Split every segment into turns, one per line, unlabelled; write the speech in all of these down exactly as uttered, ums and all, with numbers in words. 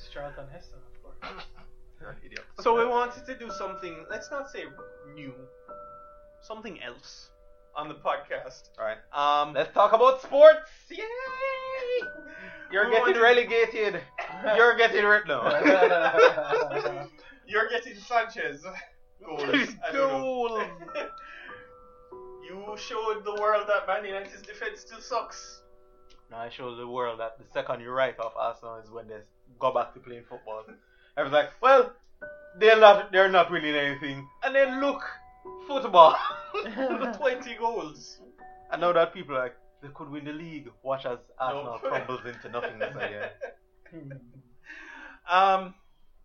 It's Charlton Heston, of course.
You're an idiot.
So we wanted to do something, let's not say new, something else on the podcast.
Alright.
Um,
Let's talk about sports! Yay! You're
We
getting
wanted-
relegated. You're getting rid. No.
You're getting Sanchez goals. I don't know.
Goal.
You showed the world that Man United's defense still sucks.
No, I showed the world that the second you write off Arsenal is when they go back to playing football. I was like, well, they're not, they're not winning anything. And then look, football.
twenty goals.
I know that people are like, they could win the league. Watch as Arsenal
Nope.
crumbles into nothingness again.
um,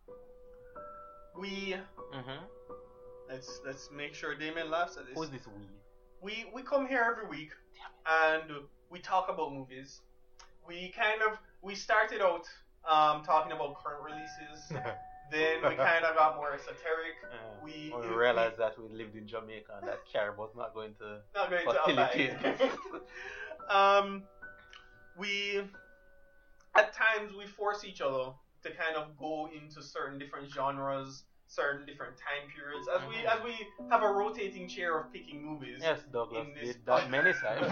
we
Mm-hmm.
let's let's make sure Damien laughs at this.
Who's this we?
We we come here every week and we talk about movies. We kind of we started out um talking about current releases. Then we kind of got more esoteric.
Yeah.
We
When we
we-
realized that we lived in Jamaica and that Carib was not going to
Not going to
facilitate
apply.
this.
um, we at times we force each other to kind of go into certain different genres, certain different time periods, as we as we have a rotating chair of picking movies.
Yes, Douglas
In this
did that many times.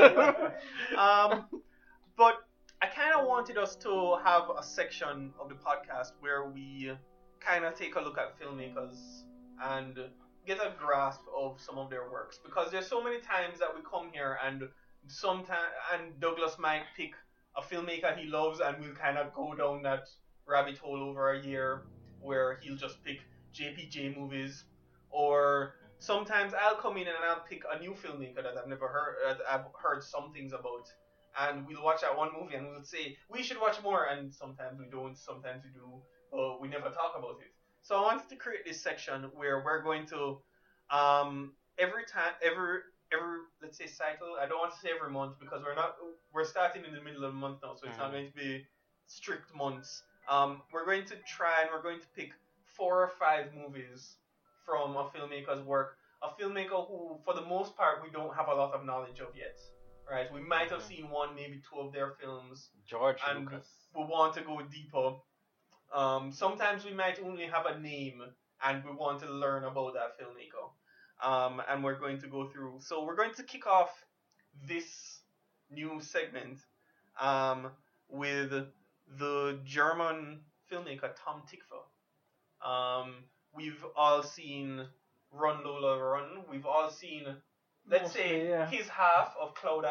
um, but I kind of wanted us to have a section of the podcast where we kind of take a look at filmmakers and get a grasp of some of their works, because there's so many times that we come here and sometimes and Douglas might pick a filmmaker he loves and we'll kind of go down that rabbit hole over a year where he'll just pick J P J movies, or sometimes I'll come in and I'll pick a new filmmaker that I've never heard that I've heard some things about, and we'll watch that one movie and we'll say we should watch more, and sometimes we don't, sometimes we do, but we never talk about it. So I wanted to create this section where we're going to um every time every every let's say cycle, I don't want to say every month because we're not we're starting in the middle of the month now, so it's not going to be strict months. Um we're going to try and we're going to pick four or five movies from a filmmaker's work, a filmmaker who for the most part we don't have a lot of knowledge of yet. Right? We might have seen one, maybe two of their films,
George
and
Lucas.
we want to go deeper. Um, sometimes we might only have a name and we want to learn about that filmmaker. Um, and we're going to go through. So we're going to kick off this new segment um, with the German filmmaker Tom Tykwer. Um, we've all seen Run Lola Run. We've all seen, let's
Mostly,
say,
yeah.
his half of Cloud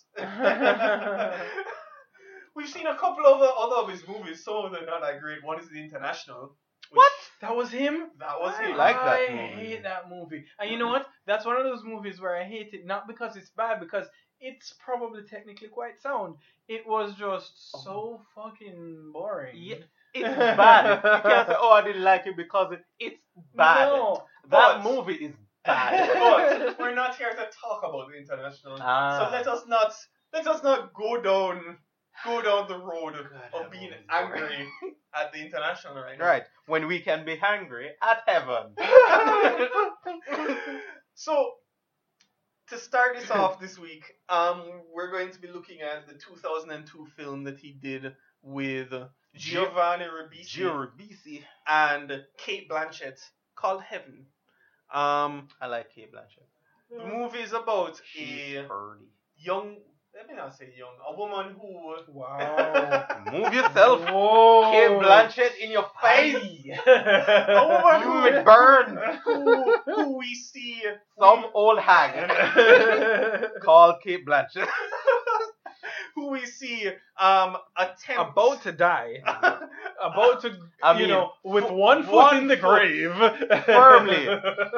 Atlas. We've seen a couple of the other of his movies. Some of them not that great. One is The International. which-
What? That was him?
That was him.
like that
I
movie.
hate that movie. And you know what? That's one of those movies where I hate it, not because it's bad, because it's probably technically quite sound. It was just so fucking boring.
Yeah, it's bad. You can't say, oh, I didn't like it because it, it's bad.
No.
That
But-
movie is bad.
But we're not here to talk about The International.
Ah.
So let us not let us not go down go down the road
that
of being
movie is boring.
angry at The International right now.
Right, when we can be hungry at heaven.
So, to start this off this week, um, we're going to be looking at the two thousand two film that he did with Giovanni Ribisi
Gio Ribisi.
and Kate Blanchett called Heaven. Um,
I like Kate Blanchett.
the movie is about
She's
a
pretty.
young, let me not say young, a woman who
Wow.
Move yourself.
Whoa.
Kate Blanchett in your face.
a woman
You
who,
would burn.
who, who we see
Some old hag called Kate Blanchett.
who we see um attempt
About to die. About to,
I
you
mean,
know, with
f-
one foot
one
in the
foot
grave.
firmly.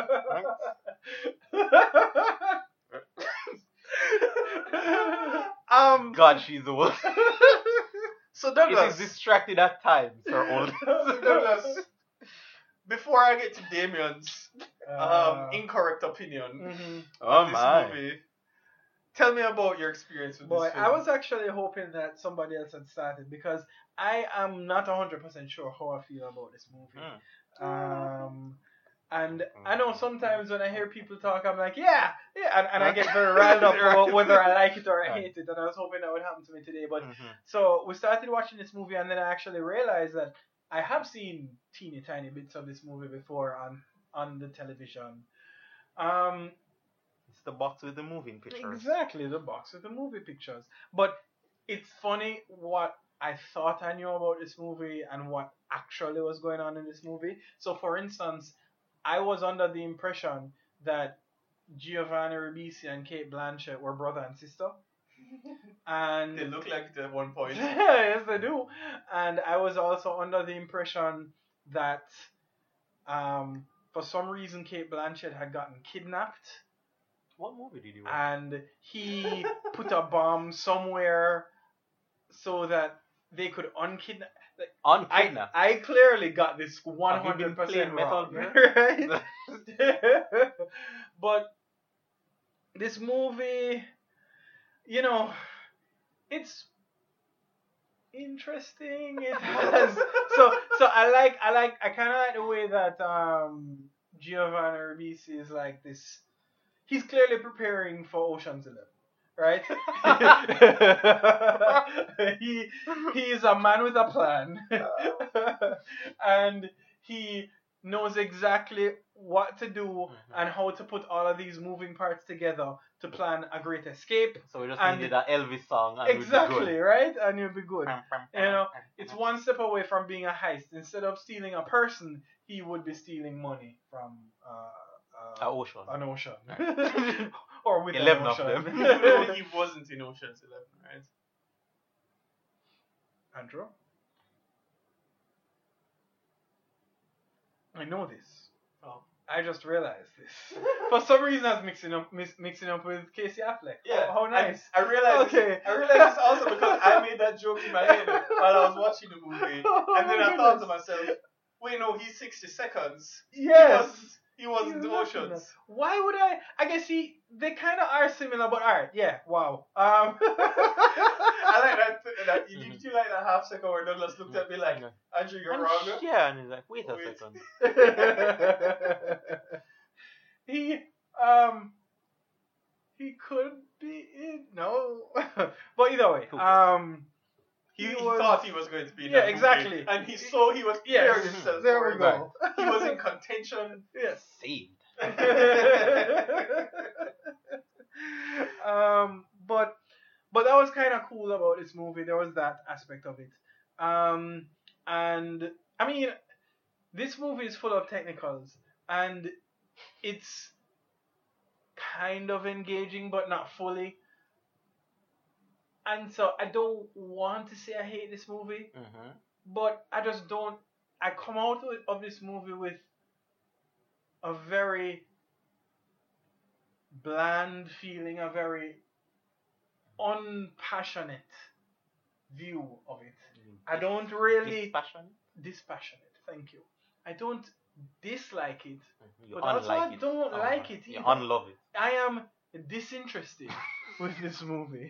um
God, she's old.
so
It
Douglas,
is distracted at times, her old.
so Douglas, before I get to Damien's um incorrect opinion
mhm.
Oh
of this
my.
movie, tell me about your experience with
Boy,
this film.
I was actually hoping that somebody else had started because I am not one hundred percent sure how I feel about this movie.
Hmm.
Um, And I know sometimes when I hear people talk, I'm like, yeah, yeah, and, and I get very riled up about whether I like it or I hate it. And I was hoping that would happen to me today. But
Mhm.
so we started watching this movie, and then I actually realized that I have seen teeny tiny bits of this movie before on on the television. Um,
It's the box with the moving pictures.
Exactly, the box with the movie pictures. But it's funny what I thought I knew about this movie and what actually was going on in this movie. So, for instance, I was under the impression that Giovanni Ribisi and Kate Blanchett were brother and sister. And
They look like it at one point.
yes, they do. And I was also under the impression that um, for some reason Kate Blanchett had gotten kidnapped.
What movie did you watch?
And he put a bomb somewhere so that they could unkidnap. Like,
On
I,
Kidnap.
I clearly got this one
Have you
hundred
been
percent
playing Metal
wrong,
Gear?
right? But this movie, you know, it's interesting. It has so so I like I like I kind of like the way that um Giovanni Ribisi is like this. He's clearly preparing for Ocean's Eleven, right? he he is a man with a plan, and he knows exactly what to do
Mhm.
and how to put all of these moving parts together to plan a great escape.
So we just
And-
needed an Elvis song and
Exactly, right? And you'll be good.
You
You know, It's one step away from being a heist. Instead of stealing a person, he would be stealing money from uh,
A
uh,
ocean.
an ocean. Or with
Eleven
an
of
ocean.
them.
Even though he wasn't in Ocean's Eleven, right?
Andrew? I know this.
Oh.
I just realized this. For some reason, I was mixing up mis- mixing up with Casey Affleck.
Yeah.
How, how nice.
I, I realized.
Okay.
This, I realized this also because I made that joke in my head while I was watching the movie, and then
Oh my
I thought to
goodness.
myself, "Wait, no, he's sixty seconds.
Yes.
He was. He wasn't
He's
in
not in
Oceans."
that. Why would I? I guess he. They kind of are similar, but alright. Yeah. Wow. Um.
I like that. that you,
Mhm.
Did you like that half second where Douglas looked at me like,
Yeah.
"Andrew, you're
And
wrong."
yeah, and he's like, wait a
Wait.
second.
he um he could be in no, but either way,
Who cares?
um
He,
He
he
was-
thought he was going to be in
Yeah,
that movie,
exactly.
and he saw he was
yes,
preparing himself
there
for
we
it.
go.
He was in contention.
Yes.
Saved.
um, but but that was kind of cool about this movie. There was that aspect of it. Um, and I mean, this movie is full of technicals, and it's kind of engaging, but not fully. And so I don't want to say I hate this movie,
Mm-hmm.
but I just don't. I come out with- of this movie with a very bland feeling, a very unpassionate view of it. I don't really
Passion.
dispassionate. Thank you. I don't dislike it,
You
but also I
unlike it.
don't
Oh,
like it
You
either.
unlove it.
I am disinterested with this movie.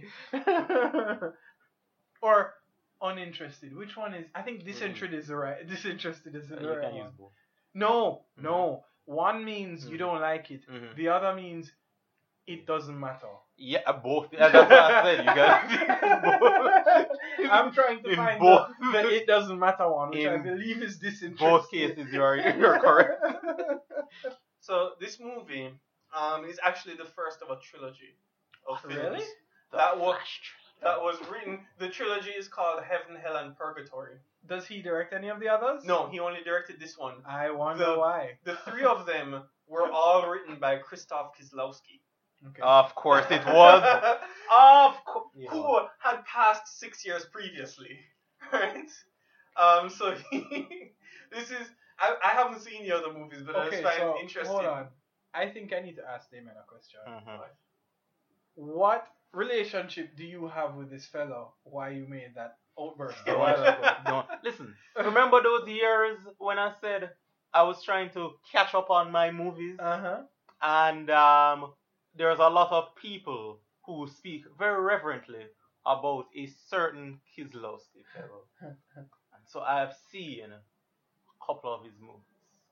Or uninterested. Which one is? I think disinterested is the right. Disinterested is the
You
right
can
one.
use both.
No,
Mhm.
no. One means you
Mhm.
don't like it.
Mhm.
The other means it doesn't matter.
Yeah, uh, both. Yeah, that's what I said. You got both.
I'm trying to
In
find
both.
the, the it doesnnt matter one, which I
In
believe is disinterested.
both cases, you are you're correct.
So this movie um, is actually the first of a trilogy of films.
Really?
That was that was written. The trilogy is called Heaven, Hell, and Purgatory.
Does he direct any of the others?
No, he only directed this one.
I wonder
The-
why.
The three of them were all written by Krzysztof Kieslowski.
Okay.
Of course it was. Of course.
Who had passed six years previously, right? Um, so he, this is I, I haven't seen the other movies, but I
okay,
just find
so
it interesting.
hold on. I think I need to ask Damon a question.
Mhm.
What relationship do you have with this fellow? Why you made that outburst a
Don't,
while ago?
don't listen. Remember those years when I said I was trying to catch up on my movies,
Uh huh.
and um, there's a lot of people who speak very reverently about a certain Kieslowski fellow, and so I've seen a couple of his movies.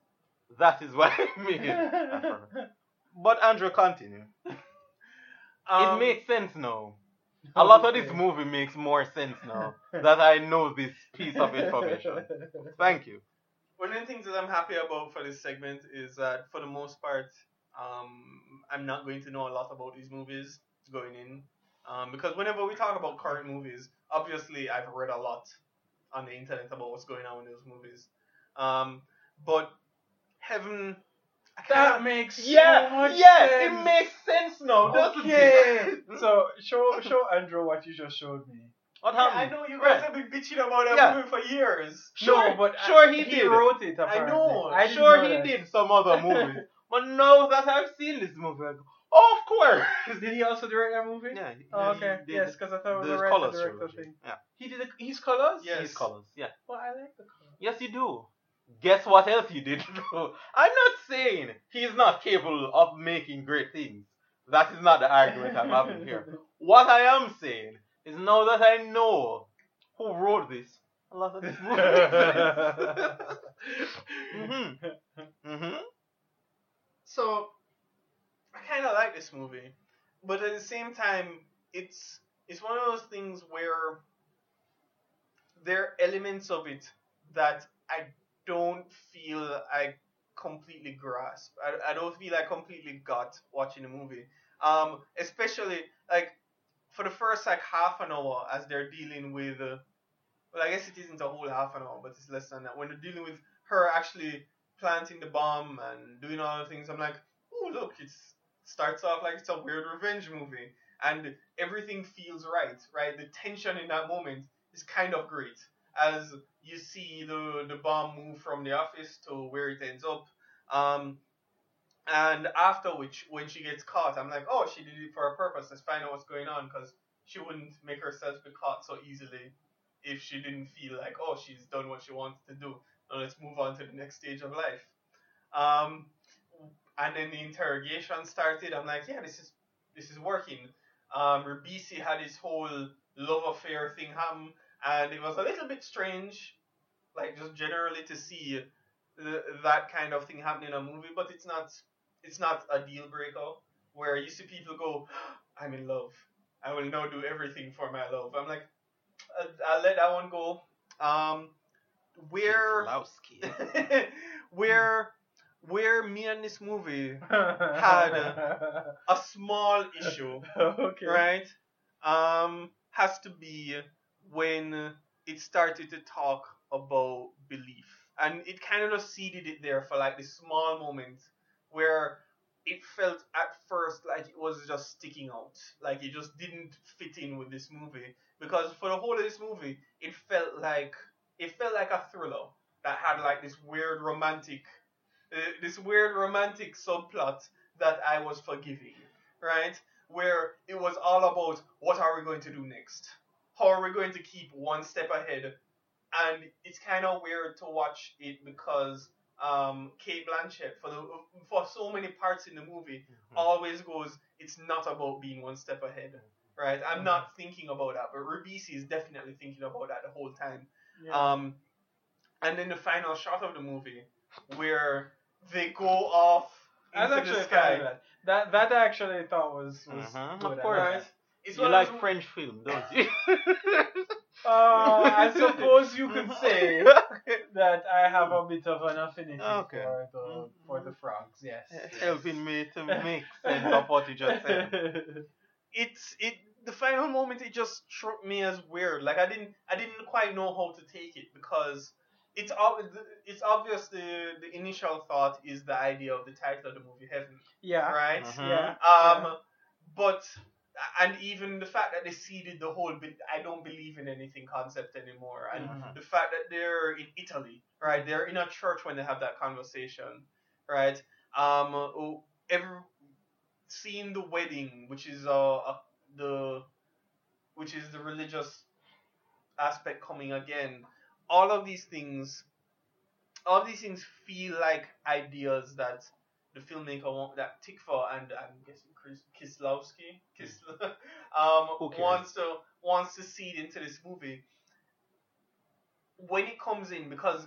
That is what I mean. But Andrew, continue.
Um,
It makes sense now. A lot of this
Okay.
movie makes more sense now that I know this piece of information. Thank you.
One of the things that I'm happy about for this segment is that for the most part, um, I'm not going to know a lot about these movies going in. Um, because whenever we talk about current movies, obviously I've read a lot on the internet about what's going on in those movies. Um, but Heaven, I
That
can't.
makes
Yeah,
so much
yeah,
sense.
it makes sense now, doesn't
Okay.
it?
So show show Andrew what you just showed me.
What
Yeah, I
happened?
know you guys
Right.
have been bitching about that
Yeah.
movie for years.
Sure,
no, but
sure
I-
he
he
did.
wrote it. Apparently.
know.
I didn't
Sure
know
he
that.
did some other movies. But now that I've seen this movie, I go, oh, of course.
Did he also direct that movie?
Yeah, he-
Oh,
he
okay.
did
Yes, because I thought it was
the
a writer
Colors
director
trilogy.
thing.
Yeah.
He did a, his colors.
Yes.
His colors, yeah.
Well, I like the colors.
Yes, you do. Guess what else you did do? I'm not saying he's not capable of making great things. That is not the argument I'm having here. What I am saying is now that I know who wrote this, a lot of this movie. mm-hmm. Mm-hmm.
So I kind of like this movie, but at the same time, it's it's one of those things where there are elements of it that I don't feel I completely grasp. I, I don't feel I completely got watching the movie. Um, especially like for the first like half an hour as they're dealing with. Uh, well, I guess it isn't a whole half an hour, but it's less than that. When they're dealing with her actually planting the bomb and doing all the things, I'm like, oh look, it starts off like it's a weird revenge movie, and everything feels right, right? The tension in that moment is kind of great as you see the the bomb move from the office to where it ends up. Um, and after which, when she gets caught, I'm like, oh, she did it for a purpose. Let's find out what's going on, because she wouldn't make herself be caught so easily if she didn't feel like, oh, she's done what she wanted to do. Now let's move on to the next stage of life. Um, and then the interrogation started. I'm like, yeah, this is this is working. Um, Ribisi had his whole love affair thing happen, and it was a little bit strange, like just generally to see the, that kind of thing happening in a movie. But it's not it's not a deal breaker where you see people go, I'm in love. I will now do everything for my love. I'm like, I'll, I'll let that one go. Um, where
Kieslowski.
where where me and this movie had a small issue,
okay.
right? Um, has to be when it started to talk about belief, and it kind of just seeded it there for like this small moment where it felt at first like it was just sticking out, like it just didn't fit in with this movie, because for the whole of this movie, it felt like it felt like a thriller that had like this weird romantic, uh, this weird romantic subplot that I was forgiving, right? Where it was all about what are we going to do next? How are we going to keep one step ahead? And it's kind of weird to watch it because um, Kate Blanchett, for the for so many parts in the movie,
Mm-hmm.
always goes, it's not about being one step ahead, right? I'm not thinking about that, but Ribisi is definitely thinking about that the whole time.
Yeah.
Um, and then the final shot of the movie, where they go off
I was
into
actually
the
fan
sky.
of that. That that I actually thought was was
Mhm,
good.
of
I
course.
like
Right?
that.
It's
You
one of
like
those-
French film, don't you?
Uh, I suppose you could say that I have a bit of an affinity
Okay.
for the
Mhm.
for the frogs. Yes.
Helping me to make sense of what you just said.
it's it the final moment it just struck me as weird. Like I didn't I didn't quite know how to take it, because it's ob- it's obvious the the initial thought is the idea of the title of the movie, Heaven,
Yeah.
right?
Mhm.
Yeah.
Um,
yeah.
but and even the fact that they seeded the whole bit, I don't believe in anything concept anymore, and
Mhm.
the fact that they're in Italy, right? They're in a church when they have that conversation, right? Um, oh, every seeing the wedding, which is uh, uh the which is the religious aspect coming again. All of these things, all of these things feel like ideas that the filmmaker want, that Tikva and I'm guessing Chris Kislowski, Kisl, um,
Who cares?
wants to wants to seed into this movie. When it comes in, because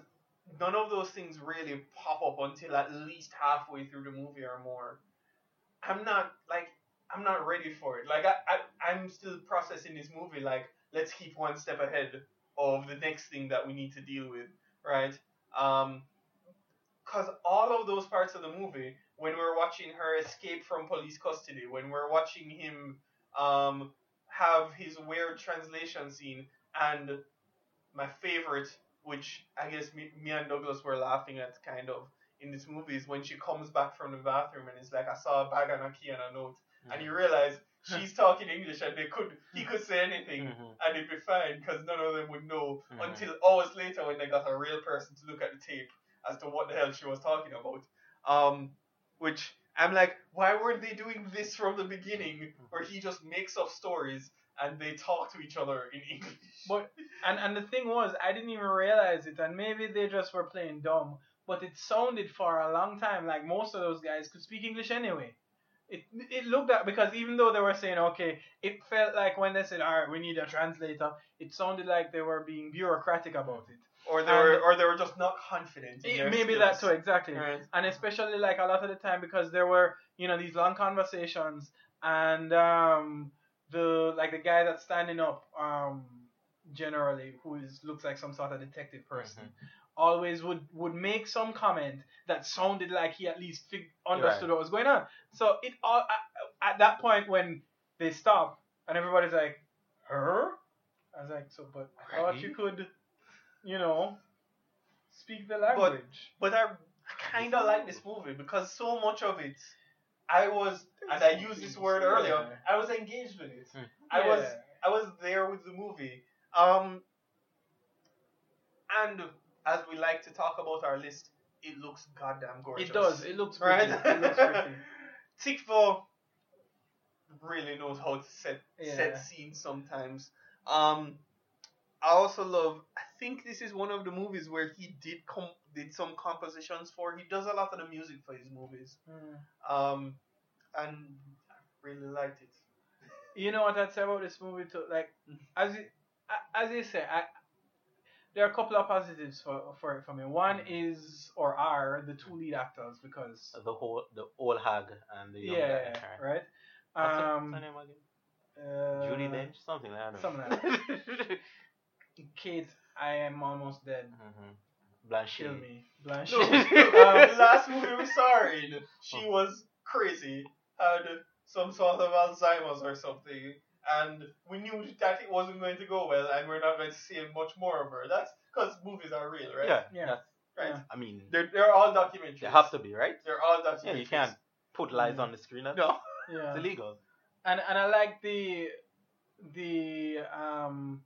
none of those things really pop up until at least halfway through the movie or more. I'm not like I'm not ready for it. Like I, I I'm still processing this movie. Like let's keep one step ahead of the next thing that we need to deal with, right? Um, cause all of those parts of the movie, when we're watching her escape from police custody, when we're watching him um have his weird translation scene, and my favorite, which I guess me, me and Douglas were laughing at kind of in this movie, is when she comes back from the bathroom and it's like, I saw a bag and a key and a note, mm-hmm. and you realize she's talking English and they could he could say anything mm-hmm. and it'd be fine because none of them would know mm-hmm. until hours later when they got a real person to look at the tape as to what the hell she was talking about. Um, which I'm like, why weren't they doing this from the beginning, where he just makes up stories and they talk to each other in English?
But and and the thing was, I didn't even realize it, and maybe they just were playing dumb. But it sounded for a long time like most of those guys could speak English anyway. It it looked at, because even though they were saying okay, it felt like when they said, all right, we need a translator, it sounded like they were being bureaucratic about it.
Or they were, or they were just not confident in
it,
their
maybe
skills.
that too, exactly.
Right.
And especially like a lot of the time, because there were, you know, these long conversations, and um the like the guy that's standing up, um generally, who is looks like some sort of detective person, mm-hmm. always would would make some comment that sounded like he at least fig- understood right. what was going on. So it all at, at that point when they stop and everybody's like, her? I was like, so but I thought
Right.
you could, you know, speak the language.
But I kind of like this movie because so much of it, I was, and I used this word earlier,
Yeah.
I was engaged with it.
Hmm.
I
Yeah.
was I was there with the movie. Um, and as we like to talk about our list, it looks goddamn gorgeous.
It does. It looks
Right?
pretty. It looks pretty.
Tikva really knows how to set
Yeah.
set scenes sometimes. Um, I also love. I think this is one of the movies where he did com- did some compositions for. He does a lot of the music for his movies.
Mm.
Um, and I really liked it.
You know what I'd say about this movie too? Like, as you, as you say, I, there are a couple of positives for for it for me. One is, or are, the two lead actors, because
The whole, the old hag and the young
yeah,
guy.
right.
What's her-
Um,
what's her name again?
uh,
Judy Dench, something like that.
something like that. Kate, I am almost dead.
Mm-hmm. Blanche.
Kill me, Blanche.
No,
um,
the last movie we saw her in, she was crazy, had some sort of Alzheimer's or something, and we knew that it wasn't going to go well, and we're not going to see much more of her. That's because movies are real, right?
Yeah,
Yeah.
that's-
Right.
Yeah.
I mean,
They're they're all documentaries.
they have to be, right?
They're all documentaries.
Yeah, you can't put lies
Mm.
on the screen. That's
No.
yeah.
it's illegal.
And and I like the the um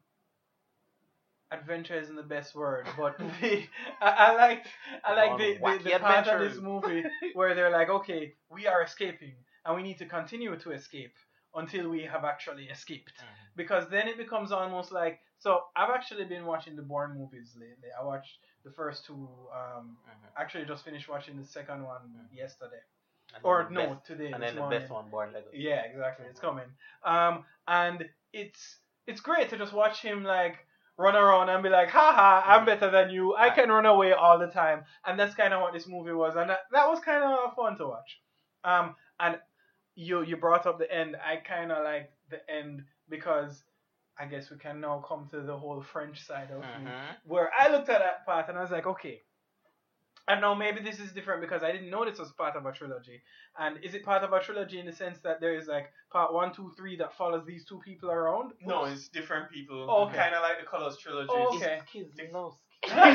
adventure isn't the best word, but the I, I like I like the, the,
Wacky
the part of
adventures.
this movie where they're like, okay, we are escaping and we need to continue to escape until we have actually escaped.
Mhm.
Because then it becomes almost like, so I've actually been watching the Bourne movies lately. I watched the first two, um
Mhm.
actually just finished watching the second one
Mhm.
yesterday.
And
Or
then the
no,
best,
today.
and
this
then the
morning.
best one, Born Legacy.
Yeah, exactly. It's coming. Um, and it's it's great to just watch him like run around and be like, haha, I'm better than you. I can run away all the time. And that's kind of what this movie was, and that, that was kind of fun to watch. Um, and you you brought up the end. I kind of like the end because I guess we can now come to the whole French side of me,
Mhm.
where I looked at that part and I was like, okay. And now maybe this is different because I didn't know this was part of a trilogy. And is it part of a trilogy in the sense that there is like part one, two, three that follows these two people around?
No, it's different people.
Oh, okay.
Kind of like the Colors trilogy.
Oh, okay.
His kids
Diff-
knows.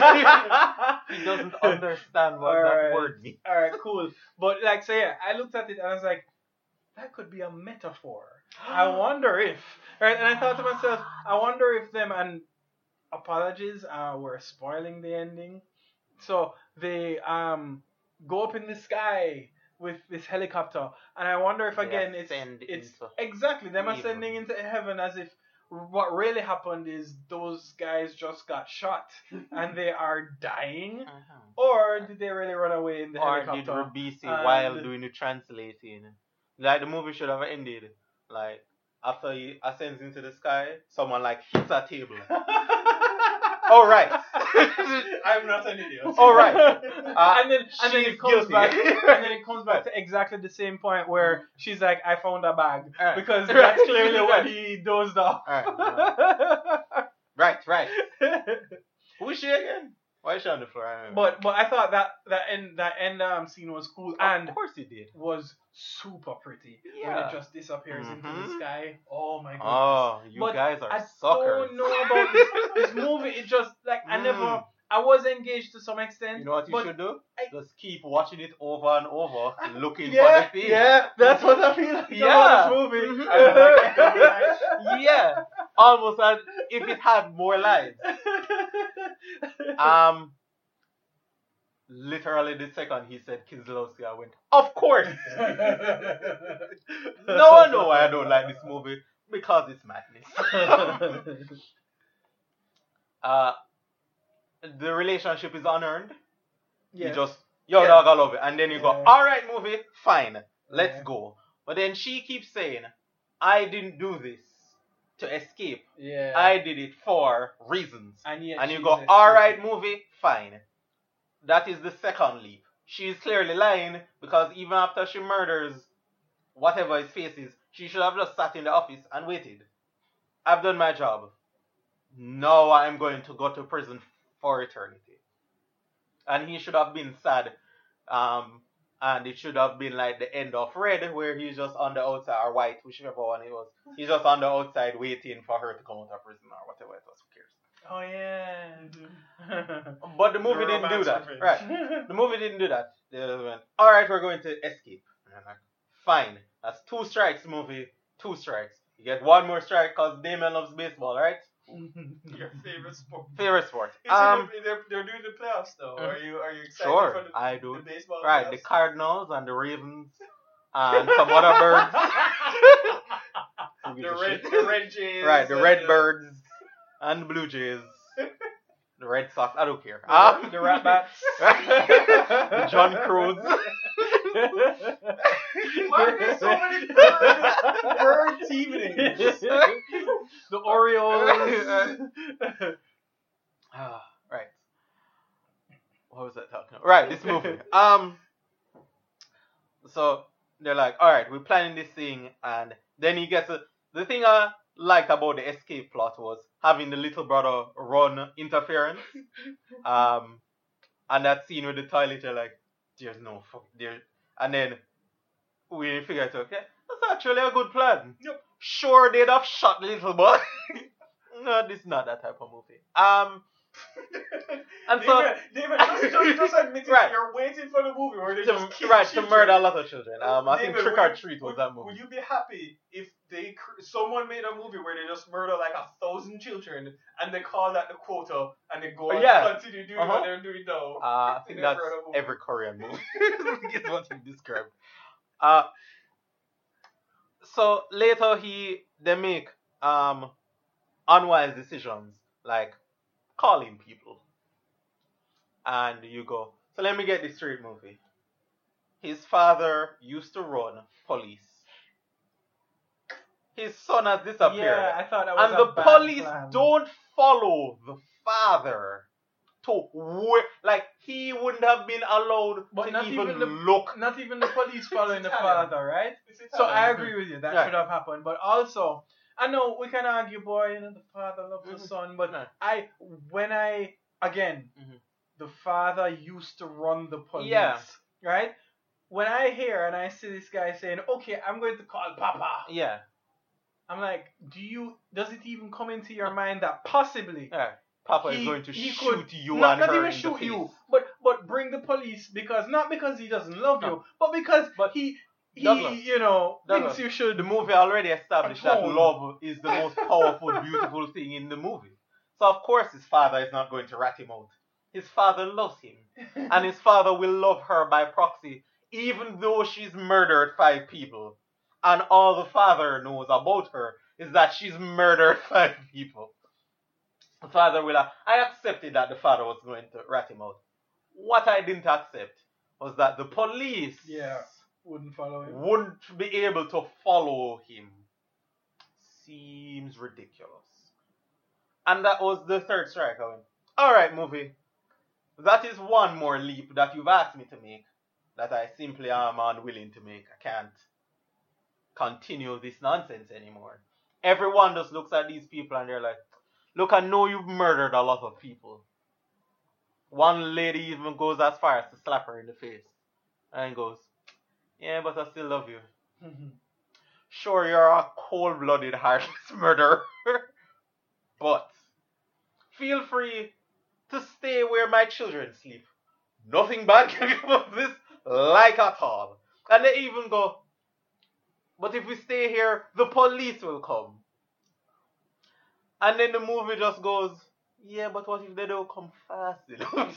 He doesn't understand what
Alright.
that word means.
All right, cool. But like, so yeah, I looked at it and I was like, that could be a metaphor. I wonder if, right? And I thought to myself, I wonder if them, and apologies, uh, we're spoiling the ending. So they um go up in the sky with this helicopter, and I wonder if
They
again it's
ascend
it's
into
exactly them
heaven.
ascending into heaven, as if what really happened is those guys just got shot and they are dying,
Uh-huh.
or did they really run away in the
Or did
helicopter?
Ribisi,
and-
while doing the translating, like the movie should have ended, like after he ascends into the sky, someone like hits a table. All right.
I'm not an idiot.
All right. Uh,
and then and then
she's
it comes
guilty.
back and then it comes back to exactly the same point where she's like, I found a bag.
Alright.
Because that's clearly what he dozed off.
Alright, right, right. Who is she again? Why is she on the floor? I don't know.
But but I thought that that end that end um scene was cool and
of course it did.
was super pretty when
Yeah.
it just disappears into the
Mhm.
sky. Oh my goodness.
Oh, you
But
guys are
I
suckers.
don't know about this, this movie. It just like I never
Mm.
I was engaged to some extent.
You know what you
but
should do?
I-
Just keep watching it over and over, looking
yeah,
for the thing.
yeah, that's what I feel like
Yeah.
about this movie.
Mhm.
I like it very much.
Yeah, almost as if it had more lives. Um, literally the second he said Kieslowski, I went, of course. No one know why I don't like this movie because it's madness. uh, the relationship is unearned.
Yeah.
You just, yo,
Yeah.
dog, I love it. And then you go,
Yeah.
all right, movie, fine, let's
Yeah.
go. But then she keeps saying, I didn't do this to escape.
yeah.
I did it for reasons.
and yet
And you
she's
go,
a-
all right, movie, fine. That is the second leap. She is clearly lying because even after she murders whatever his face is, she should have just sat in the office and waited. I've done my job. Now I'm going to go to prison for eternity. And he should have been sad. Um, and it should have been like the end of Red, where he's just on the outside, or White, whichever one it was. He's just on the outside waiting for her to come out of prison or whatever it was. Who cares?
Oh yeah.
But the movie
The
didn't do
romance
that.
of it.
Right. The movie didn't do that. They just went, alright, we're going to escape. And I'm like, fine. That's two strikes, movie. Two strikes. You get one more strike because Damon loves baseball, right?
Your favorite sport.
Favorite sport.
Is
Um,
it, they're, they're doing the playoffs though. Are you are you excited
sure,
for the,
I do.
the baseball
Right, the
playoffs?
Cardinals and the Ravens and some other birds. Who
the
gives a
red
shit?
the red jays.
Right, the
and
Red Birds and the Blue Jays. The Red Sox, I don't care. Um,
the Rat Bats.
the John Crows.
Why are there so many bird, bird team names?
The Orioles.
Ah, right. What was I talking about? Right, this movie. Um, so they're like, all right, we're planning this thing, and then he gets a. The thing I liked about the escape plot was having the little brother run interference. Um, and that scene with the toilet, you're like, there's no fuck there, and then we figure out, okay, that's actually a good plan.
Yep.
Sure, they'd have shot the little boy. No, this is not that type of movie. Um, and so
David, David just, just, just admit it.
Right.
You're waiting for the movie where they
to,
just kill
right to
children.
murder a lot of children. Um, I think
David,
Trick
would
or
you-
Treat was
would,
that movie.
Would you be happy if they cr- someone made a movie where they just murder like a thousand children and they call that the quota and they go and
Yeah.
continue doing
Uh-huh.
what they're doing now?
Uh, I
They
think
never
that's
heard of a movie.
every Korean movie. Is what you described. Uh, so later he they make um unwise decisions like calling people, and you go. So let me get this straight, movie. His father used to run police. His son has disappeared.
Yeah, I thought that was
And
a
the
bad
police
plan.
don't follow the father to where, like he wouldn't have been allowed
But
to
not
even,
even the-
look.
Not even the police following the
Italian.
father, right?
It's
So
Italian.
I agree with you. That
Right.
should have happened. But also, I know we can argue, boy, you know, the father loves
Mhm.
the son. But
Right.
I, when I, again,
Mhm.
the father used to run the police.
Yeah.
Right? When I hear and I see this guy saying, okay, I'm going to call Papa.
Yeah,
I'm like, do you, does it even come into your mind that possibly
yeah. Papa is
he-
going to
he
shoot
could-
you
not,
and
not
her
even
in the
shoot
face.
you, but but bring the police because not because he doesn't love
No.
you, but because
But
he he
Douglas,
you know
Douglas,
thinks you should.
The movie already established that
Atone.
love is the most powerful, beautiful thing in the movie. So of course his father is not going to rat him out. His father loves him, and his father will love her by proxy, even though she's murdered five people, and all the father knows about her is that she's murdered five people. The father will have, I accepted that the father was going to rat him out. What I didn't accept was that the police
Yeah. Wouldn't follow him.
wouldn't be able to follow him. Seems ridiculous. And that was the third strike. I went, Alright, movie. That is one more leap that you've asked me to make that I simply am unwilling to make. I can't continue this nonsense anymore. Everyone just looks at these people and they're like, look, I know you've murdered a lot of people. One lady even goes as far as to slap her in the face and goes, yeah, but I still love you. Sure, you're a cold-blooded, heartless murderer, but feel free to stay where my children sleep. Nothing bad can come of this, like at all. And they even go, but if we stay here, the police will come. And then the movie just goes, yeah, but what if they don't come fast enough?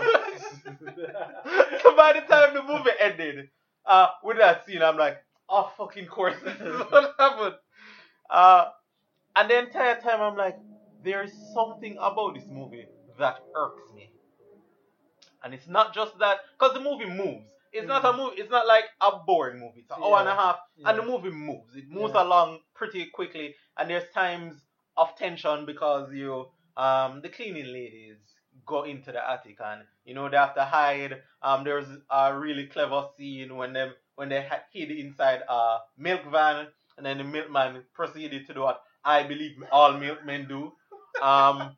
So by the time the movie ended, uh, with that scene, I'm like, oh, fucking course, this is what happened. Uh, and the entire time, I'm like, there is something about this movie that irks me. And it's not just that, because the movie moves. It's mm. not a movie, it's not like a boring movie. It's an yeah. hour and a half, yeah. and the movie moves. It moves yeah. along pretty quickly, and there's times of tension because you, um, the cleaning ladies go into the attic, and you know they have to hide. Um, there's a really clever scene when them when they hid inside a milk van, and then the milkman proceeded to do what I believe all milkmen do. Um,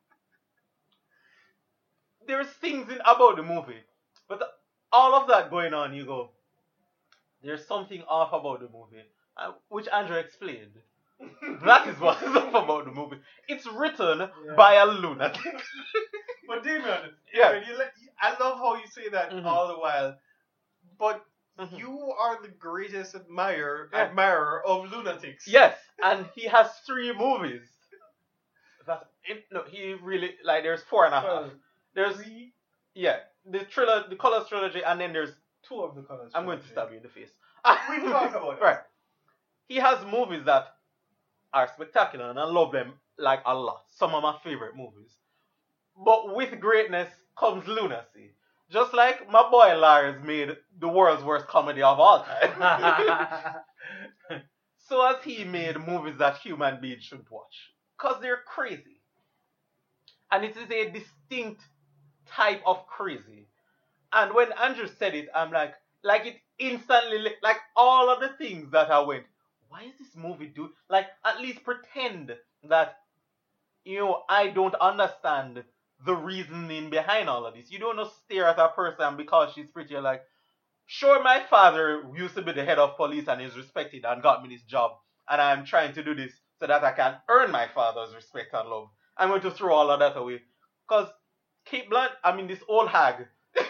there's things in, about the movie, but the, all of that going on, you go, there's something off about the movie, uh, which Andrew explained. That is what is off about the movie. It's written yeah. by a lunatic.
But Damien,
yeah.
you let, I love how you say that mm-hmm. all the while, but
mm-hmm.
you are the greatest admirer,
yeah.
admirer of lunatics.
Yes, and he has three movies. That it, no, he really like. There's four and a half.
Well,
There's
three?
yeah, the thriller, the Colors trilogy, and then there's
Two of the colors.
I'm going to stab you in the face.
We can talk about it.
Right. He has movies that are spectacular, and I love them like a lot. Some of my favorite movies. But with greatness comes lunacy. Just like my boy Lars made the world's worst comedy of all time. So has he made movies that human beings shouldn't watch. Because they're crazy. And it is a distinct type of crazy. And when Andrew said it, I'm like, like it instantly, like all of the things that I went, why is this movie do? Like, at least pretend that, you know, I don't understand the reasoning behind all of this. You don't just stare at a person because she's pretty. You're like, sure, my father used to be the head of police and is respected and got me this job. And I'm trying to do this so that I can earn my father's respect and love. I'm going to throw all of that away. Because Kate Blunt, I mean, this old hag,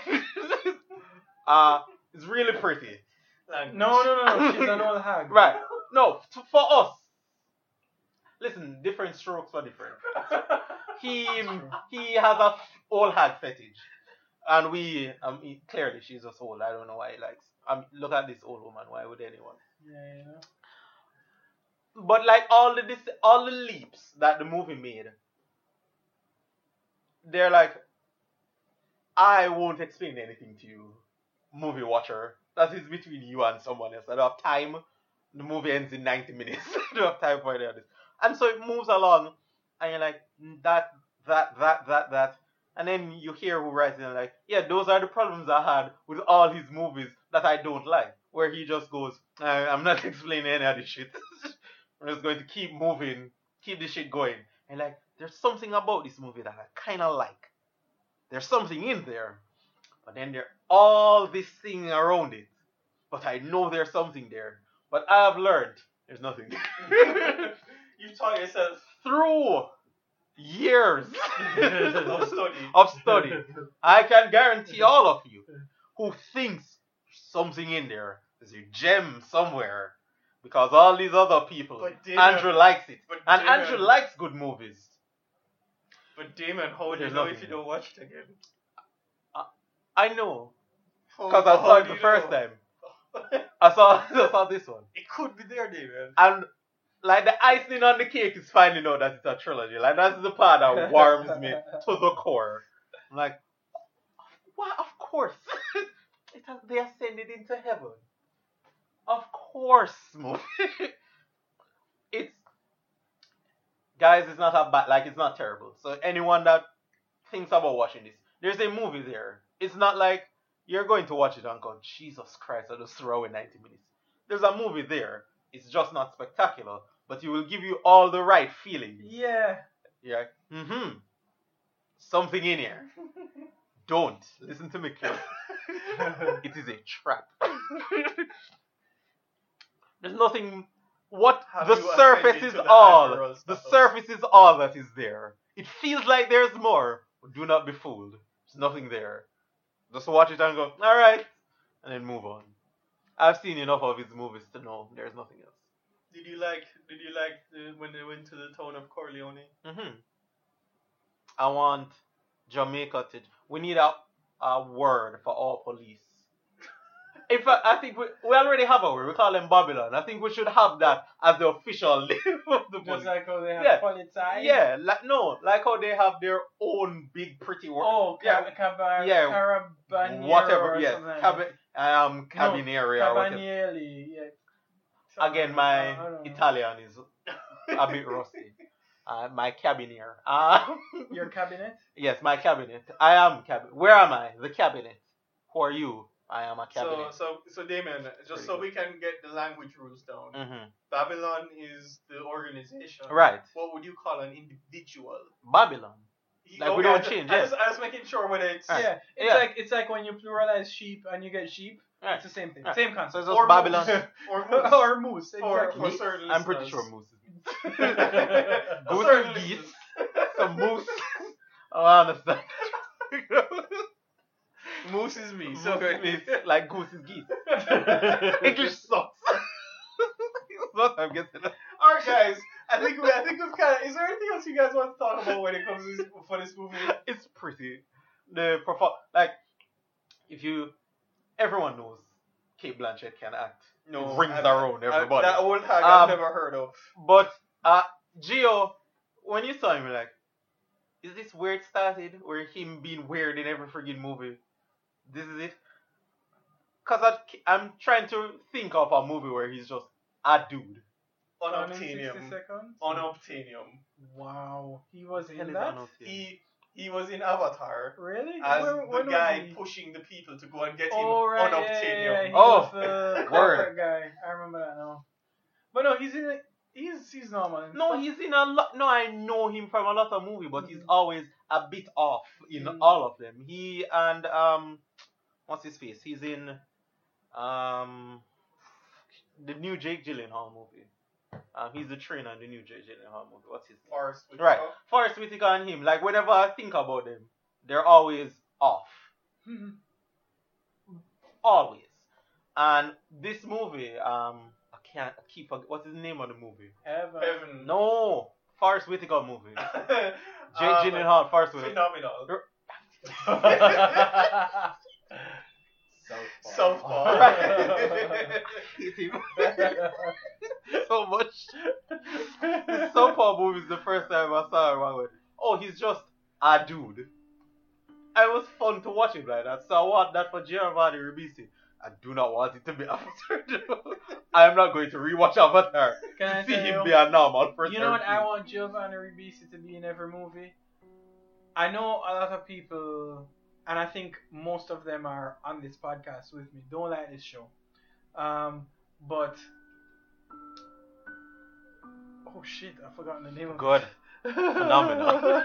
uh, is really pretty.
Like,
No, no, no, no. She's an old hag.
Right. No, to, for us. Listen, different strokes for different. He he has a f- old hag fetish. And we, um, he, clearly she's just old. I don't know why he likes. Um, look at this old woman. Why would anyone?
Yeah, you know.
But like all the this, all the leaps that the movie made, they're like, I won't explain anything to you, movie watcher. That is between you and someone else. I don't have time. The movie ends in ninety minutes. I don't have time for any of this. And so it moves along, and you're like, that, that, that, that, that. And then you hear who writes it, and like, yeah, those are the problems I had with all his movies that I don't like. Where he just goes, I'm not explaining any of this shit. I'm just going to keep moving, keep this shit going. And like, there's something about this movie that I kind of like. There's something in there. But then there's all this thing around it. But I know there's something there. But I have learned there's nothing there.
You've taught yourself
Through years
of study.
of study, I can guarantee all of you who thinks something in there, there's a gem somewhere. Because all these other people,
But Damien-
Andrew likes it.
but
And
Damien-
Andrew likes good movies.
But Damon, how would you
There's
know
nothing
if you
there.
don't watch it again?
I know.
How-
Because I
how
saw it
do
the
you
first
know?
time. I saw I saw this one.
It could be there, Damon.
And like the icing on the cake is finding out that it's a trilogy. Like that's the part that warms me to the core. I'm like, why? Of course, it has, they ascended into heaven. Of course, movie. It's guys, it's not a bad. Like it's not terrible. So anyone that thinks about watching this, there's a movie there. It's not like you're going to watch it and go, Jesus Christ, I just throw away ninety minutes. There's a movie there. It's just not spectacular, but it will give you all the right feelings.
Yeah.
You're like, mm-hmm. Something in here. Don't listen to me, Cliff. It is a trap. There's nothing. What
Have
the
you
surface
offended
is
to the
all.
admirals
The
stuff?
surface is all that is there. It feels like there's more. But do not be fooled. There's nothing there. Just watch it and go, all right, and then move on. I've seen enough of his movies to know there's nothing else.
Did you like? Did you like the, when they went to the town of Corleone?
Mm-hmm. I want Jamaica to. We need a, a word for all police. In fact, I think we, we already have a word. We call them Babylon. I think we should have that as the official name of the police.
Just like how they have
Yeah.
Polizei.
Yeah, like no, like how they have their own big pretty word.
Oh,
yeah,
cab- cabar-
yeah,
Carabinieri
whatever.
or
Yes,
something like
Cabi- um,
No,
Cabinieri or whatever.
Cabanieri, yeah. Something
Again,
like
my
that, I don't know.
Italian is a bit rusty. Uh, my cabinier. Uh,
Your cabinet?
yes, my cabinet. I am cabinet. Where am I? The cabinet. Who are you? I am a
So,
cabinet.
so, so, Damien, just so we can get the language rules down.
Mm-hmm.
Babylon is the organization.
Right.
What would you call an individual?
Babylon.
He-
Like, we
okay,
don't
I just-
change,
I
yeah.
just, I was making sure whether it's
Right.
Yeah. It's
Yeah.
like it's like when you pluralize sheep and you get sheep.
Right.
It's the same thing.
Right.
Same
So
concept.
it's just
or
Babylon.
moose. or moose.
or moose.
For-
Exactly.
for certain
I'm pretty
listeners.
sure moose is meat.
For
Goose
certain
is geese.
listeners.
Some moose. Oh, I understand.
Moose is me.
So
So good.
it's like goose is geese. English sucks. That's what I'm guessing.
All right, guys. I think we, I think we've kind of. Is there anything else you guys want to talk about when it comes to this, for this movie?
It's pretty. The perform like if you everyone knows Kate Blanchett can act.
No,
Rings
I've-
around
I've-
everybody.
that old hag
Um,
I've never heard of.
But uh Gio, when you saw him, you're like, is this where it started? Where him being weird in every friggin' movie? This is it? Cause I, I'm trying to think of a movie where he's just a dude.
Unobtainium.
sixty seconds?
Unobtainium.
Wow. He was
Hell
in
is
that?
Unobtainium?
He he was in Avatar
Really?
as
When-
the
when was
guy
he?
pushing the people to go and get him
Oh, right. Yeah,
unobtainium.
yeah, yeah. He
Oh,
was the
word.
corporate guy. I remember that now. But no, he's in it. He's, he's normal.
No, he's in a lot. No, I know him from a lot of movies, but he's
Mhm.
always a bit off in
Mm.
all of them. He and um, what's his face? He's in um, the new Jake Gyllenhaal movie. Um, he's the trainer in the new Jake Gyllenhaal movie. What's his name?
Forrest Whitaker.
Right, Forrest Whitaker and him. Like whenever I think about them, they're always off. Always. And this movie, um, I can't I keep forget what's the name of the movie?
Ever.
Heaven.
No, Forrest Whitaker movie. Jake
Um,
Gyllenhaal, Forrest Whitaker.
Phenomenal.
Southpaw.
Southpaw.
Hate him so much. The Southpaw movie is the first time I saw him. I went, oh, he's just a dude. It was fun to watch him like that. So I want that for Giovanni Ribisi. I do not want it to be Avatar. I am not going to rewatch Avatar
Can I
to see
tell
him
you-
be a normal person.
You know what I want Giovanni Ribisi to be in every movie? I know a lot of people, and I think most of them are on this podcast with me, don't like this show. Um, but oh shit, I've forgotten the name of
Good.
it.
Phenomenal.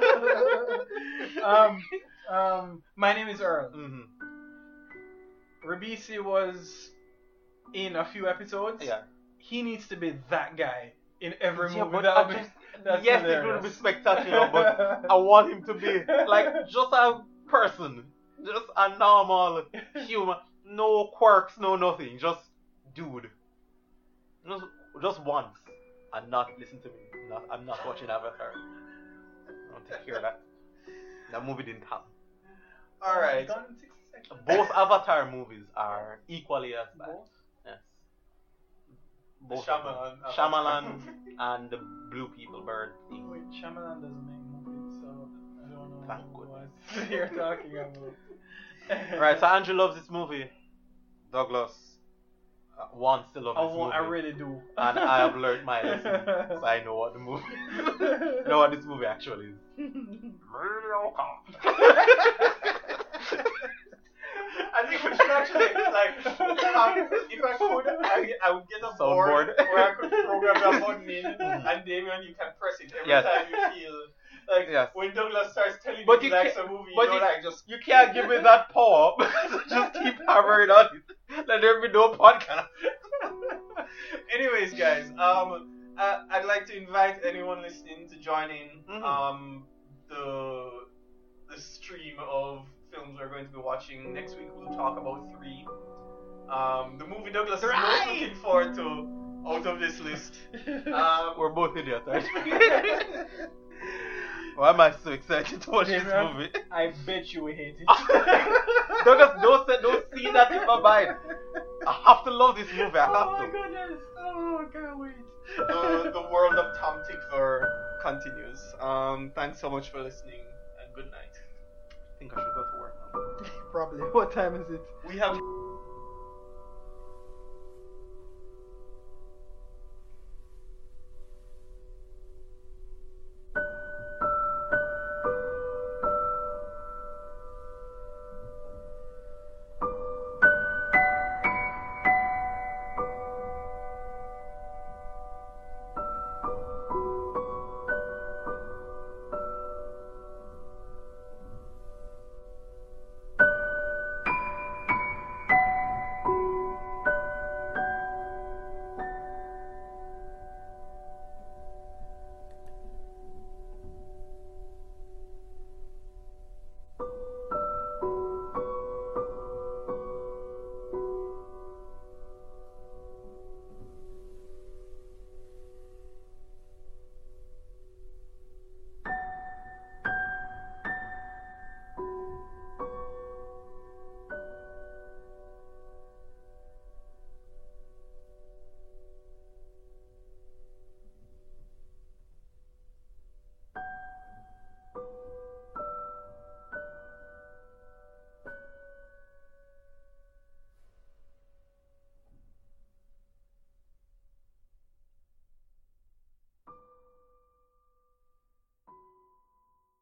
um, um, my name is Earl.
Mm-hmm.
Ribisi was in a few episodes.
Yeah.
He needs to be that guy in every
Yeah,
movie.
but
That
I
would be-
just-
that's
yes, it will
hilarious.
be spectacular, but I want him to be like just a person, just a normal human, no quirks, no nothing, just dude, just just once, and not listen to me. Not, I'm not watching Avatar. I don't take care of that. That movie didn't happen.
All right.
Done in sixty seconds.
Both Avatar movies are equally as bad.
Both?
Yes. Both of them.
Shyamalan.
Shyamalan and the Blue People Bird thing.
Wait, Shyamalan doesn't make movies, so I don't know
Thank
what you're talking about.
Right, so Andrew loves this movie. Douglas. uh, wants to love
I,
this
wa-
movie.
I really do.
And I have learned my lesson, so I know what the movie is. I know what this movie actually is.
I think we should actually, like, um, if I could, I, I would get a board
Soundboard.
where I could program that button in, and Damien, you can press it every
Yes.
time you feel. Like,
Yes.
when Douglas starts telling
But
you
you
he likes a
can't-
movie, you
but
don't
you-
like, just...
You can't give me that power. Just keep hammering on it. Let there be no podcast.
Anyways, guys, um, uh, I'd like to invite anyone listening to join in
Mhm.
um, the the stream of films we're going to be watching. Next week we'll talk about three. Um, the movie Douglas is most
Right.
looking forward to out of this list. Um,
We're both idiots, right? Why am I so excited to watch this
Damien,
movie?
I bet you will hate it.
Douglas, don't say, don't see that in my mind. I have to love this movie. I have
Oh my
to.
goodness! Oh, I can't wait.
the, the world of Tom Tickler continues. Um, thanks so much for listening, and good night.
I think I should go to work now.
Probably. What time is it?
We have